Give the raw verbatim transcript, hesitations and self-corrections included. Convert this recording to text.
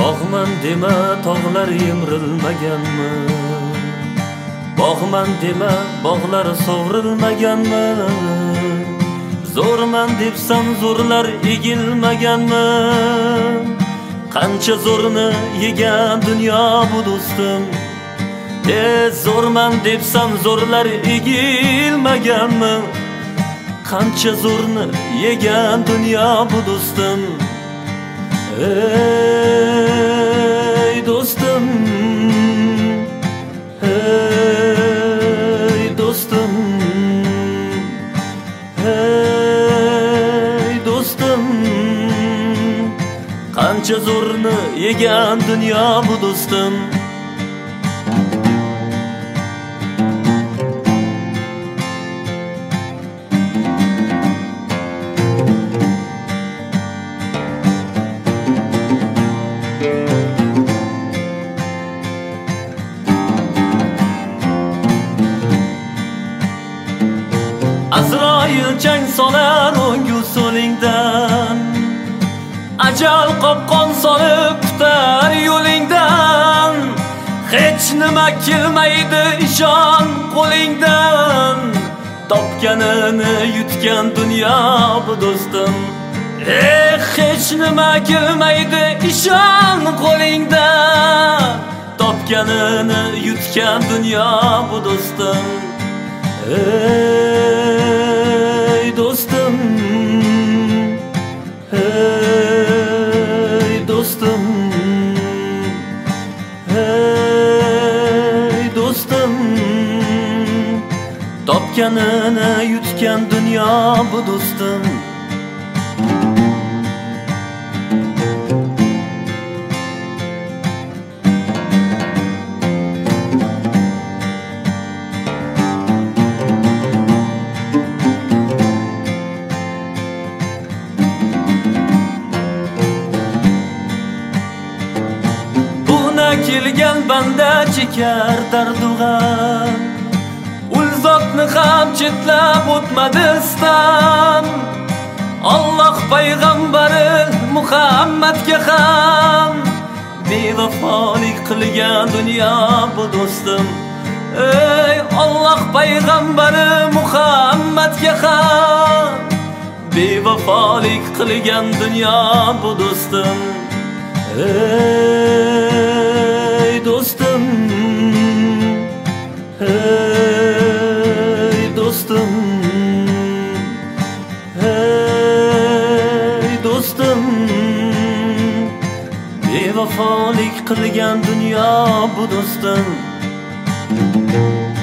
Bog'man dema tog'lar yemrilmaganmi? Bog'man dema bog'lar sovrilmaganmi? Zo'rman debsan zo'rlar egilmaganmi? Qancha zo'rni yegan dunyo bu do'stim. E zo'rman debsan zo'rlar egilmaganmi? Qancha zo'rni yegan dunyo bu do'stim. Ey do'stim, ey do'stim, ey do'stim. Qancha zo'rni yegan dunyo bu do'stim. Azroil chang solar o'ngu so'lingdan, ajal qopqon solib kutar yo'lingdan. Hech nima kelmaydi ishon qo'lingdan, topganini yutgan dunyo bu do'stim. Eh hech nima kelmaydi ishon qo'lingdan, topganini yutgan dunyo bu do'stim. Ey do'stim, ey do'stim, ey do'stim. Topganini yutgan dunyo bu do'stim. Kelgan banda chekar dardug'am, ul zotni ham chetlab o'tmadisdan. Alloh payg'ambari Muhammadga ham bevafolik qilgan dunyo bu do'stim. Ey Alloh payg'ambari Muhammadga ham bevafolik qilgan dunyo bu do'stim. Ey do'stim, ey do'stim, ey do'stim. Bevafolik qilgan dunyo bu do'stim.